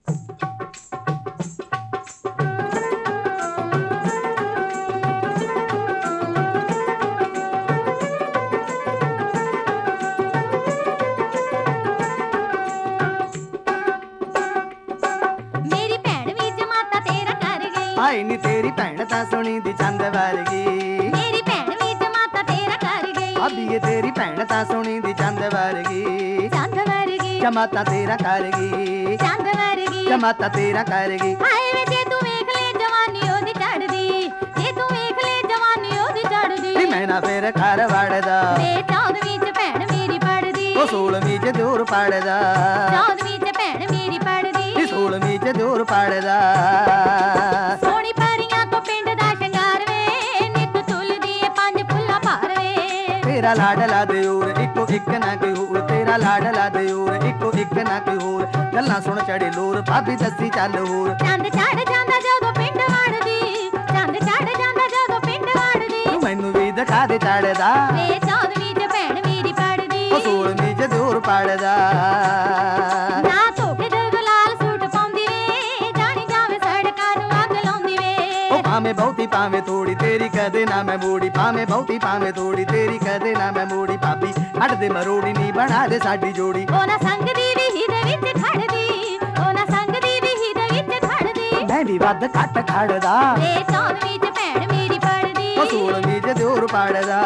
ਹਾਏ ਨੀ ਤੇਰੀ ਭੈਣ ਤਾਂ ਸੋਹਣੀ ਦੀ ਚੰਦ ਵਰਗੀ, ਮੇਰੀ ਭੈਣ ਵੀ ਜਮਾਤਾ ਤੇਰਾ ਕਰ ਗਈ। ਭਾਬੀਏ ਤੇਰੀ ਭੈਣ ਤਾਂ ਸੋਹਣੀ ਦੀ ਚੰਦ ਵਰਗੀ, ਚੰਦ ਵਰਗੀ ਜਮਾਤਾ ਤੇਰਾ ਕਰ ਗਈ, ਚੰਦ ਵਰਗੀ ਜਮਾਤਾ ਤੇਰਾ ਕਰ ਗਈ। ਹਾਏ ਵੇ ਜੇ ਤੂੰ ਵੇਖ ਲੈ ਜਵਾਨੀ ਉਹਦੀ ਚੜਦੀ, ਜੇ ਤੂੰ ਵੇਖ ਲੈ ਜਵਾਨੀ ਉਹਦੀ ਚੜਦੀ। ਨੀ ਮੈਂ ਨਾ ਫੇਰ ਘਰ ਵੜਦਾ, ਵੇ 14ਵੀਂ ਚ ਭੈਣ ਮੇਰੀ ਪੜਦੀ, ਉਹ 16ਵੀਂ ਚ ਦੂਰ ਪੜਦਾ, 14ਵੀਂ ਚ ਭੈਣ ਮੇਰੀ ਪੜਦੀ, ਨੀ 16ਵੀਂ ਚ ਦੂਰ ਪੜਦਾ। ਸੋਹਣੀ ਪਰੀਆਂ ਤੋਂ ਪਿੰਡ ਦਾ ਸ਼ਿੰਗਾਰ ਵੇ, ਨਿੱਤ ਤੁਲਦੀ ਏ 5 ਫੁੱਲਾਂ ਭਾਰ ਵੇ। ਤੇਰਾ ਲਾਡਲਾ ਦਿਓਰ ਇੱਕੋ ਇੱਕ ਨਾ ਕੋਈ ਹੋਰ, ਤੇਰਾ ਲਾਡਲਾ ਦਿਓਰ ਇੱਕੋ ਇੱਕ ਨਾ ਕੋਈ ਹੋਰ। ਗੱਲਾਂ ਸੁਣ ਚੜੇ ਲੋਰ, ਭਾਬੀ ਦੱਸੀ ਚੱਲ ਹੋਰ। ਚੰਦ ਚੜ ਜਾਂਦਾ ਜਦੋਂ ਪਿੰਡ ਵੜਦੀ, ਚੰਦ ਚੜ ਜਾਂਦਾ ਜਦੋਂ ਪਿੰਡ ਵੜਦੀ। ਤੂੰ ਮੈਨੂੰ ਵੀ ਦਿਖਾ ਦੇ ਚੜਦਾ, ਵੇ 14ਵੀਂ ਚ ਭੈਣ ਮੇਰੀ ਪੜਦੀ, ਉਹ 16ਵੀਂ ਚ ਦੂਰ ਪੜਦਾ। ਨਾ ਧੋ ਕੇ ਜਦੋਂ ਲਾਲ ਸੂਟ ਪਾਉਂਦੀ ਵੇ, ਜਾਣੀ ਜਾਵੇ ਸੜਕਾਂ ਨੂੰ ਅੱਗ ਲਾਉਂਦੀ ਵੇ। ਉਹ ਭਾਵੇਂ ਬਹੁਤੀ ਭਾਵੇਂ ਥੋੜੀ ਤੇਰੀ ਕਦੇ ਨਾ ਮੈਂ ਮੋੜੀ, ਭਾਵੇਂ ਬਹੁਤੀ ਭਾਵੇਂ ਥੋੜੀ ਤੇਰੀ ਕਦੇ ਨਾ ਮੈਂ ਮੋੜੀ। ਭਾਬੀ ਹੱਟ ਦੇ ਮਰੋੜੀ ਨੀ ਬਣਾ ਦੇ ਸਾਡੀ ਜੋੜੀ। ਉਹ ਨਾ ਸੰਗ ਦੀ ਵੀਹੀ ਦੇ ਵਿੱਚ ਖੜਦੀ, ਉਹ ਨਾ ਸੰਗ ਦੀ ਵੀਹੀ ਦੇ ਵਿੱਚ ਖੜਦੀ। ਮੈਂ ਵੀ ਵੱਧ ਘੱਟ ਖੜਦਾ, ਵੇ 14ਵੀਂ ਚ ਭੈਣ ਮੇਰੀ ਪੜਦੀ, ਉਹ 16ਵੀਂ ਚ ਦੂਰ ਪੜਦਾ।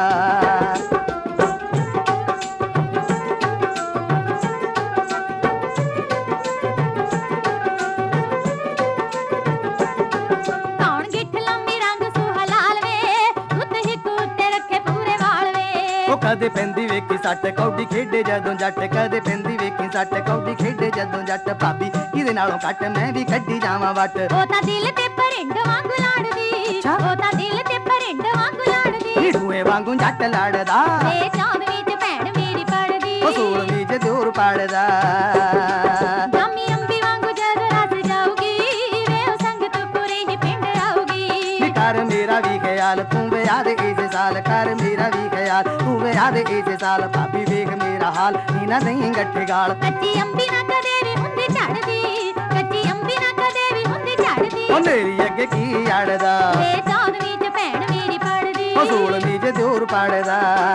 ਕੌਣ ਗਿੱਠ ਲੰਮੀ ਰੰਗ ਸੁਹਾ ਲਾਲ ਵੇ, ਉੱਤ ਹਿੱਕ ਉੱਤੇ ਰੱਖੇ ਪੂਰੇ ਵਾਲ ਵੇ। ਉਹ ਕਦੇ ਪੈਂਦੀ ਵੇਖੀ ਸੱਟ ਕੌਡੀ ਖੇਡੇ ਜਦੋਂ ਜੱਟ, ਕਦੇ ਪੈਂਦੀ ਵੇਖੀ ਸੱਟ ਕੌਡੀ ਖੇਡੇ ਜਦੋਂ ਜੱਟ। ਭਾਬੀ ਇਹਦੇ ਨਾਲੋਂ ਘੱਟ ਮੈਂ ਵੀ ਕੱਢੀ ਜਾਵਾਂ ਵੱਟ। ਉਹ ਤਾਂ ਦਿਲ ਤੇ ਪਰਿੰਡ ਵਾਂਗੂ ਲੜਦੀ, ਅੱਛਾ। ਉਹ ਤਾਂ ਦਿਲ ਤੇ ਪਰਿੰਡ ਵਾਂਗੂ ਲੜਦੀ। ਢੂਏ ਵਾਂਗੂ ਜੱਟ ਲੜਦਾ, ਵੇ 14ਵੀਂ ਚ ਭੈਣ ਮੇਰੀ ਪੜਦੀ, ਉਹ 16ਵੀਂ ਚ ਦੂਰ ਪੜਦਾ। ਜਾਮੀ ਅੰਬੀ ਵਾਂਗੂ ਜਦੋਂ ਰਸ ਜਾਊਗੀ, ਵੇ ਉਹ ਸੰਗਤ ਪੂਰੇ ਹੀ ਪਿੰਡ ਆਊਗੀ। ਨੀ ਕਰ ਮੇਰਾ ਵੀ ਖਿਆਲ ਤੂੰ ਵਿਆਹ ਦੇ ਇਸੇ ਸਾਲ, ਕਰ ਮੇਰਾ ਵੀ ਖਿਆਲ ਤੂੰ ਵਿਆਹ ਦੇ ਇਸੇ ਸਾਲ। ਭਾਬੀ ਵੇਖ ਮੇਰਾ ਹਾਲ ਨੀ ਨਾ ਨਹੀਂ ਗੱਠੇ ਗਾਲ। ਕੱਚੀ ਅੰਬੀ ਨਾ ਕਦੇ ਵੀ ਹੁੰਦੀ ਝੜਦੀ, ਕੱਚੀ ਅੰਬੀ ਨਾ ਕਦੇ ਵੀ ਹੁੰਦੀ ਝੜਦੀ। ਉਹ ਮੇਰੀ ਅੱਗੇ ਕੀ ਅੜਦਾ, ਵੇ 14ਵੀਂ ਚ ਭੈਣ ਮੇਰੀ ਪੜਦੀ, ਉਹ 16ਵੀਂ ਚ ਦੂਰ ਪੜਦਾ।